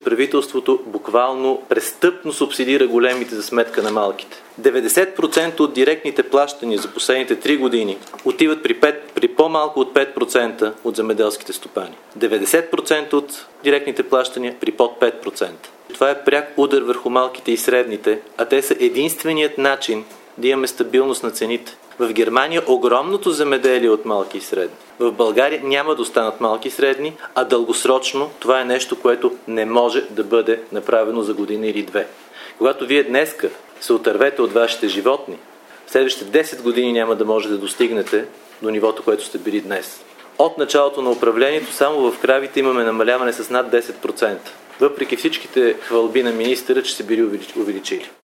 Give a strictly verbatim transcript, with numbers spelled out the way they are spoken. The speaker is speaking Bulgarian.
правителството буквално престъпно субсидира големите за сметка на малките. деветдесет процента от директните плащания за последните три години отиват при, пет, при по-малко от пет процента от земеделските стопани. деветдесет процента от директните плащания при под пет процента. Това е пряк удар върху малките и средните, а те са единственият начин да имаме стабилност на цените. В Германия огромното земеделие от малки и средни. В България няма да останат малки и средни, а дългосрочно това е нещо, което не може да бъде направено за година или две. Когато вие днеска се отървете от вашите животни, в следващите десет години няма да може да достигнете до нивото, което сте били днес. От началото на управлението само в кравите имаме намаляване с над десет процента. Въпреки всичките хвалби на министъра, че се били увеличили.